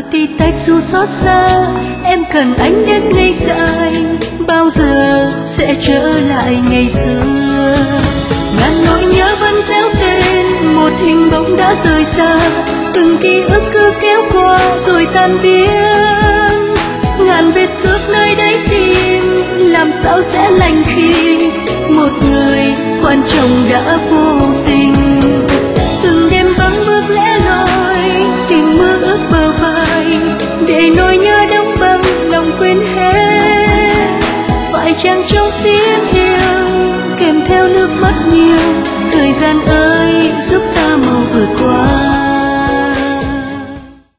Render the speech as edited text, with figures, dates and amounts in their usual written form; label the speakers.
Speaker 1: tí tách dù xót xa, em cần anh đến ngày dài. Bao giờ sẽ trở lại ngày xưa? Ngàn nỗi nhớ vẫn réo tên, một hình bóng đã rời xa. Từng ký ức cứ kéo qua rồi tan biến. Ngàn vết xước nơi đáy tim, làm sao sẽ lành khi một người quan trọng đã vô tình. Từng đêm vắng bước lẻ loi, tìm mơ ước bờ vai, để nỗi nhớ đóng băng lòng quên hết. Phải chăng trong tiếng yêu kèm theo nước mắt nhiều, thời gian ơi giúp ta mau vượt qua.